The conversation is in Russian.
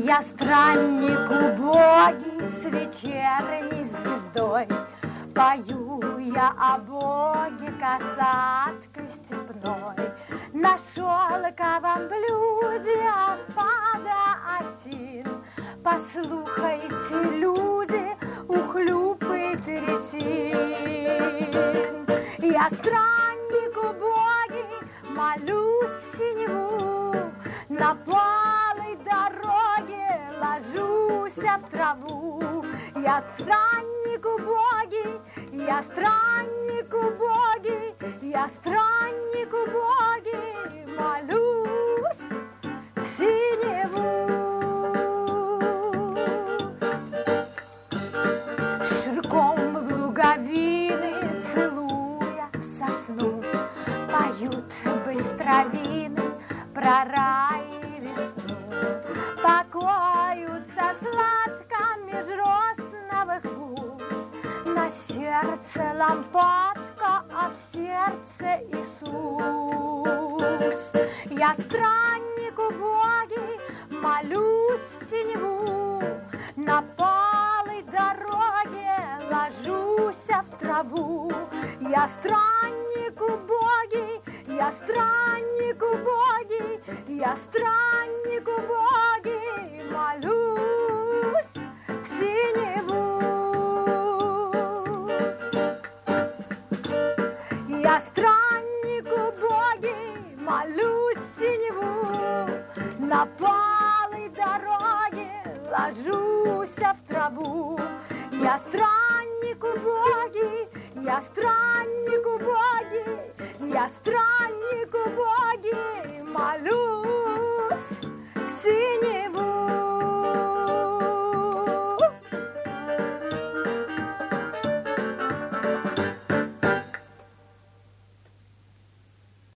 Я странник убогий с вечерней звездой, пою я о Боге касаткой степной. На шелковом блюде спада осин, послухайте, люди, ухлюпает ресин. Я странник убогий, молюсь в синеву, на палой дороге ложусь в траву. Я странник убогий, я странник убогий, я странник убогий, молюсь в синеву. Ширком в луговины, целуя сосну, поют быстровины про рай и весну. Покоются сладко меж росновых бус, на сердце лампадка, а в сердце Иисус. Я странник убогий, молюсь в синеву, на палой дороге ложусь в траву. Я странник убогий, я странник убогий, я странник убогий, молюсь в синеву. Я странник убогий, молюсь в синеву, на палой дороге ложусь в траву. Я странник убогий, я странник убогий, я странник